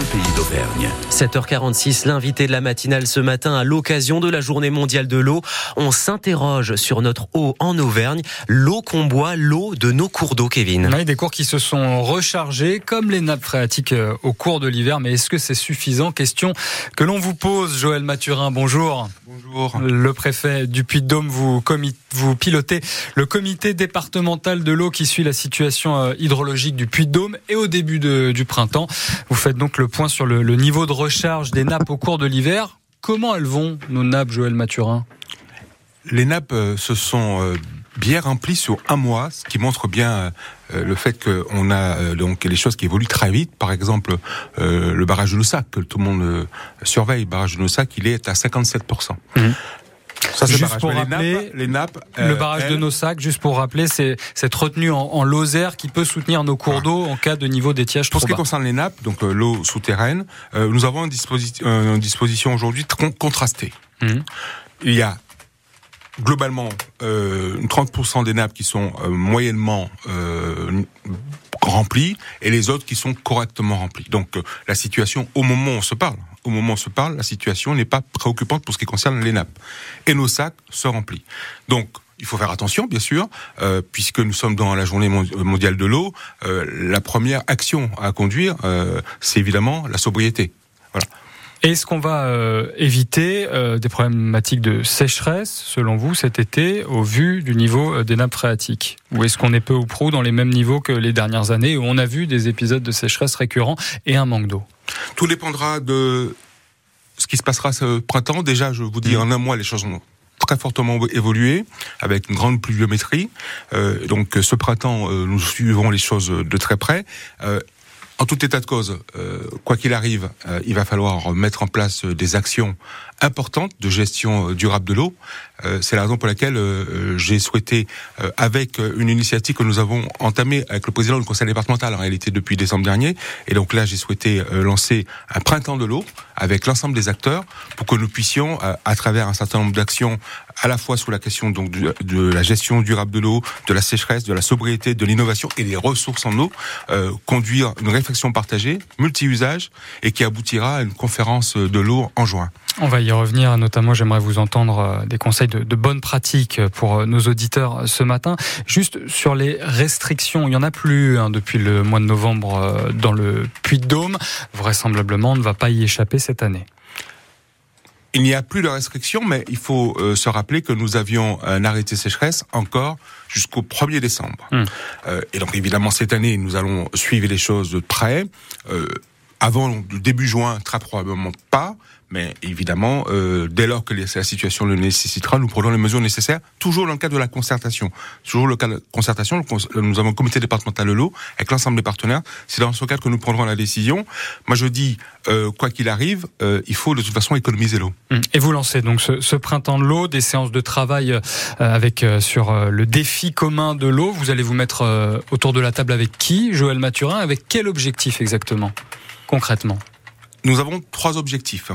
pays d'Auvergne. 7h46, l'invité de la matinale ce matin à l'occasion de la journée mondiale de l'eau. On s'interroge sur notre eau en Auvergne, l'eau qu'on boit, l'eau de nos cours d'eau, Kevin. Oui, des cours qui se sont rechargés comme les nappes phréatiques au cours de l'hiver. Mais est-ce que c'est suffisant? Question que l'on vous pose. Joël Mathurin, bonjour. Bonjour. Le préfet du Puy-de-Dôme, vous pilotez le comité départemental de l'eau qui suit la situation hydrologique du Puy-de-Dôme. Et au début du printemps, vous faites donc le point sur le niveau de recharge des nappes au cours de l'hiver. Comment elles vont, nos nappes, Joël Mathurin? Les nappes se sont bien remplies sur un mois, ce qui montre bien le fait qu'on a donc les choses qui évoluent très vite. Par exemple, le barrage de Noussac, que tout le monde surveille, le barrage de Noussac, il est à 57%. Ça, c'est juste pour rappeler, les nappes, le barrage de Noussac, juste pour rappeler, c'est cette retenue en Lozère qui peut soutenir nos cours d'eau en cas de niveau d'étiage trop bas. Pour ce qui concerne les nappes, donc l'eau souterraine, nous avons une disposition aujourd'hui contrastée. Il y a globalement 30% des nappes qui sont moyennement remplies et les autres qui sont correctement remplies. Donc la situation au moment où on se parle, la situation n'est pas préoccupante pour ce qui concerne les nappes. Et nos sacs se remplissent. Donc il faut faire attention, bien sûr, puisque nous sommes dans la journée mondiale de l'eau. La première action à conduire, c'est évidemment la sobriété. Voilà. Est-ce qu'on va éviter des problématiques de sécheresse, selon vous, cet été, au vu du niveau des nappes phréatiques? Ou est-ce qu'on est peu ou prou dans les mêmes niveaux que les dernières années, où on a vu des épisodes de sécheresse récurrents et un manque d'eau? Tout dépendra de ce qui se passera ce printemps. Déjà, je vous dis, en un mois, les choses ont très fortement évolué, avec une grande pluviométrie. Donc ce printemps, nous suivrons les choses de très près. En tout état de cause, quoi qu'il arrive, il va falloir mettre en place des actions importantes de gestion durable de l'eau. C'est la raison pour laquelle j'ai souhaité, avec une initiative que nous avons entamée avec le président du conseil départemental, en réalité depuis décembre dernier, et donc là j'ai souhaité lancer un printemps de l'eau avec l'ensemble des acteurs pour que nous puissions, à travers un certain nombre d'actions, à la fois sur la question donc de la gestion durable de l'eau, de la sécheresse, de la sobriété, de l'innovation et des ressources en eau, conduire une réflexion partagée, multi-usage, et qui aboutira à une conférence de l'eau en juin. On va y revenir, notamment j'aimerais vous entendre des conseils de bonnes pratiques pour nos auditeurs ce matin. Juste sur les restrictions, il n'y en a plus depuis le mois de novembre dans le Puy-de-Dôme. Vraisemblablement, on ne va pas y échapper cette année. Il n'y a plus de restrictions, mais il faut se rappeler que nous avions un arrêté sécheresse encore jusqu'au 1er décembre. Et donc évidemment, cette année, nous allons suivre les choses de près. Avant le début juin, très probablement pas. Mais évidemment, dès lors que la situation le nécessitera, nous prenons les mesures nécessaires, toujours dans le cadre de la concertation. Toujours le cadre de concertation, nous avons un comité départemental de l'eau, avec l'ensemble des partenaires. C'est dans ce cadre que nous prendrons la décision. Moi, je dis, quoi qu'il arrive, il faut de toute façon économiser l'eau. Et vous lancez donc ce printemps de l'eau, des séances de travail avec sur le défi commun de l'eau. Vous allez vous mettre autour de la table avec qui, Joël Mathurin? Avec quel objectif exactement, concrètement? Nous avons 3 objectifs.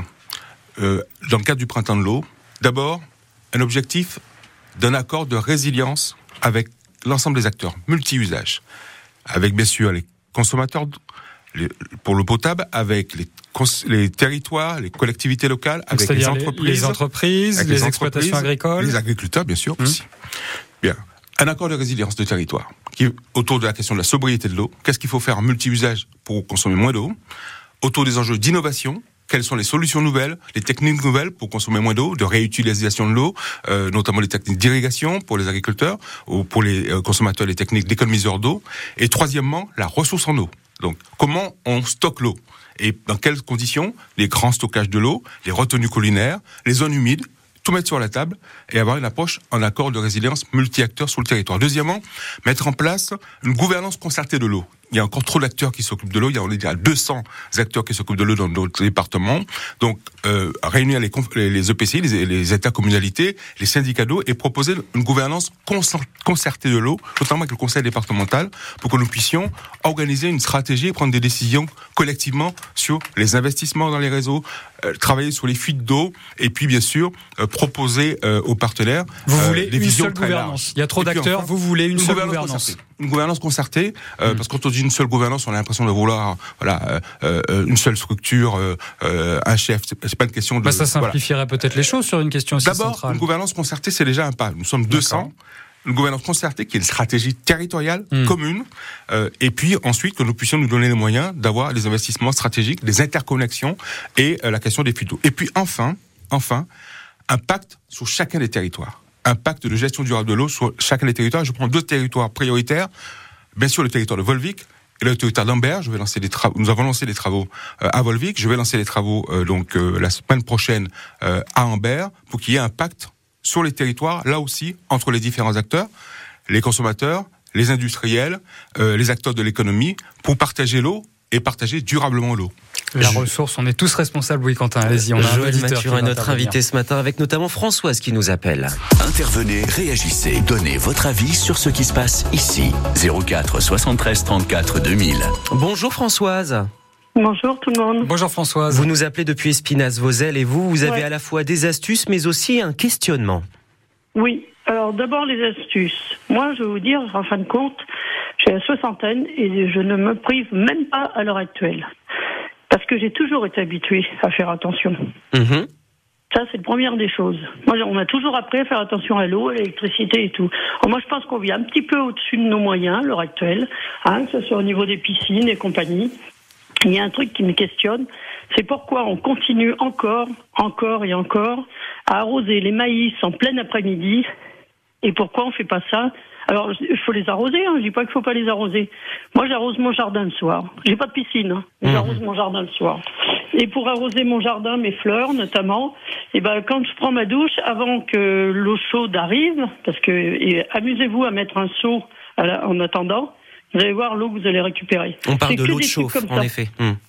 Dans le cadre du printemps de l'eau, d'abord, un objectif d'un accord de résilience avec l'ensemble des acteurs, multi-usages, avec bien sûr les consommateurs pour l'eau potable, avec les territoires, les collectivités locales, avec les entreprises, les exploitations agricoles, les agriculteurs bien sûr aussi. Bien, un accord de résilience de territoire qui autour de la question de la sobriété de l'eau. Qu'est-ce qu'il faut faire en multi-usage pour consommer moins d'eau? Autour des enjeux d'innovation. Quelles sont les solutions nouvelles, les techniques nouvelles pour consommer moins d'eau, de réutilisation de l'eau, notamment les techniques d'irrigation pour les agriculteurs ou pour les consommateurs, les techniques d'économiseurs d'eau. Et troisièmement, la ressource en eau. Donc, comment on stocke l'eau et dans quelles conditions? Les grands stockages de l'eau, les retenues collinaires, les zones humides, tout mettre sur la table et avoir une approche en accord de résilience multi-acteurs sur le territoire. Deuxièmement, mettre en place une gouvernance concertée de l'eau. Il y a encore trop d'acteurs qui s'occupent de l'eau. On est à 200 acteurs qui s'occupent de l'eau dans notre département. Donc, réunir les EPCI, les intercommunalités, les syndicats d'eau et proposer une gouvernance concertée de l'eau, notamment avec le conseil départemental, pour que nous puissions organiser une stratégie et prendre des décisions collectivement sur les investissements dans les réseaux, travailler sur les fuites d'eau et puis, bien sûr, proposer aux partenaires vous voulez des une visions seule très gouvernance. larges. Il y a trop d'acteurs, vous voulez une seule gouvernance. une gouvernance concertée, parce que quand on dit une seule gouvernance, on a l'impression de vouloir, une seule structure, un chef. C'est pas une question de. Ça simplifierait peut-être les choses sur une question aussi centrale. D'abord, une gouvernance concertée, c'est déjà un pas. Nous sommes 200. Une gouvernance concertée qui est une stratégie territoriale commune, et puis ensuite que nous puissions nous donner les moyens d'avoir des investissements stratégiques, des interconnexions et la question des fuites d'eau. Et puis enfin, un pacte sur chacun des territoires. Un pacte de gestion durable de l'eau sur chacun des territoires. Je prends 2 territoires prioritaires. Bien sûr, le territoire de Volvic et le territoire d'Ambert. Nous avons lancé des travaux à Volvic. Je vais lancer les travaux la semaine prochaine à Ambert pour qu'il y ait un pacte sur les territoires, là aussi, entre les différents acteurs, les consommateurs, les industriels, les acteurs de l'économie, pour partager l'eau et partager durablement l'eau. La ressource, on est tous responsables, oui, Quentin, allez-y. On a Joël Mathurin, notre invité ce matin, avec notamment Françoise qui nous appelle. Intervenez, réagissez, donnez votre avis sur ce qui se passe ici. 04 73 34 2000. Bonjour Françoise. Bonjour tout le monde. Bonjour Françoise. Vous nous appelez depuis Espinasse-Vozelle et vous avez à la fois des astuces mais aussi un questionnement. Oui, alors d'abord les astuces. Moi je vais vous dire, en fin de compte, j'ai la soixantaine et je ne me prive même pas à l'heure actuelle. Parce que j'ai toujours été habituée à faire attention. Ça, c'est la première des choses. Moi, on m'a toujours appris à faire attention à l'eau, à l'électricité et tout. Alors, moi, je pense qu'on vit un petit peu au-dessus de nos moyens à l'heure actuelle, que ce soit au niveau des piscines et compagnie. Il y a un truc qui me questionne, c'est pourquoi on continue encore et encore à arroser les maïs en plein après-midi, et pourquoi on fait pas ça. Alors, il faut les arroser, je dis pas qu'il faut pas les arroser. Moi, j'arrose mon jardin le soir. J'ai pas de piscine, mais j'arrose mon jardin le soir. Et pour arroser mon jardin, mes fleurs notamment, quand je prends ma douche, avant que l'eau chaude arrive, amusez-vous à mettre un seau en attendant, vous allez voir l'eau que vous allez récupérer. On parle de l'eau de chauffe, en effet.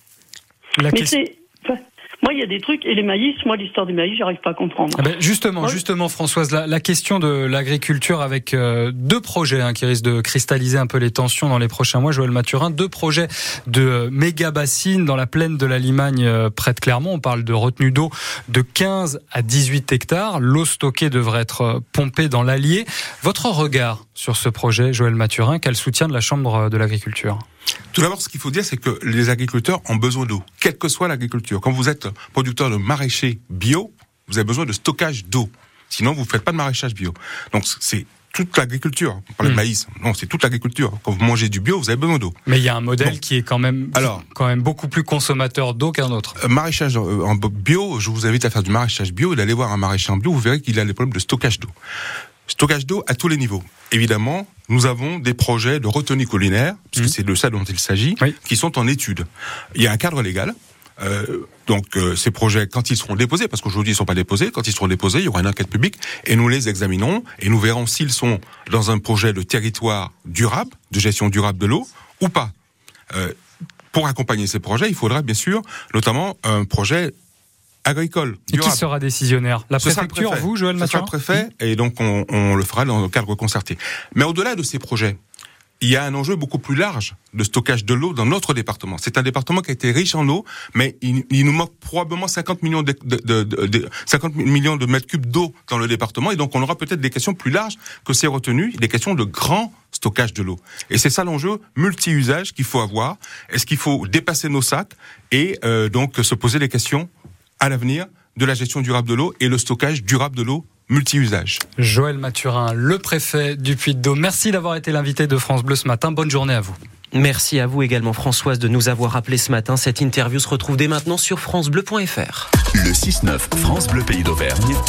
Moi, il y a des trucs, et les maïs, l'histoire des maïs, j'arrive pas à comprendre. Justement, Françoise, la question de l'agriculture avec 2 projets qui risquent de cristalliser un peu les tensions dans les prochains mois. Joël Mathurin, 2 projets de méga bassines dans la plaine de la Limagne près de Clermont. On parle de retenue d'eau de 15 à 18 hectares. L'eau stockée devrait être pompée dans l'Allier. Votre regard sur ce projet, Joël Mathurin, quel soutien de la Chambre de l'agriculture ? Tout d'abord, ce qu'il faut dire, c'est que les agriculteurs ont besoin d'eau, quelle que soit l'agriculture. Quand vous êtes producteur de maraîcher bio, vous avez besoin de stockage d'eau. Sinon, vous ne faites pas de maraîchage bio. Donc, c'est toute l'agriculture. On parle de maïs. Non, c'est toute l'agriculture. Quand vous mangez du bio, vous avez besoin d'eau. Mais il y a un modèle qui est quand même beaucoup plus consommateur d'eau qu'un autre. Maraîchage en bio, je vous invite à faire du maraîchage bio et d'aller voir un maraîcher en bio, vous verrez qu'il a des problèmes de stockage d'eau. Stockage d'eau à tous les niveaux. Évidemment, nous avont des projets de retenue collinaire, puisque c'est de ça dont il s'agit, qui sont en étude. Il y a un cadre légal. Ces projets, quand ils seront déposés, parce qu'aujourd'hui ils ne sont pas déposés, quand ils seront déposés, il y aura une enquête publique et nous les examinerons et nous verrons s'ils sont dans un projet de territoire durable, de gestion durable de l'eau, ou pas. Pour accompagner ces projets, il faudra bien sûr, notamment, un projet agricole. Et qui sera décisionnaire ? La préfecture, vous, Joël Mathurin ? Ce sera le préfet, et donc on le fera dans le cadre concerté. Mais au-delà de ces projets, il y a un enjeu beaucoup plus large de stockage de l'eau dans notre département. C'est un département qui a été riche en eau, mais il nous manque probablement 50 millions de mètres cubes d'eau dans le département, et donc on aura peut-être des questions plus larges que ces retenues, des questions de grand stockage de l'eau. Et c'est ça l'enjeu multi-usage qu'il faut avoir. Est-ce qu'il faut dépasser nos sacs et donc se poser des questions à l'avenir de la gestion durable de l'eau et le stockage durable de l'eau multi-usage. Joël Mathurin, le préfet du Puy-de-Dôme. Merci d'avoir été l'invité de France Bleu ce matin. Bonne journée à vous. Merci à vous également Françoise de nous avoir appelé ce matin. Cette interview se retrouve dès maintenant sur francebleu.fr. Le 6-9 France Bleu Pays d'Auvergne.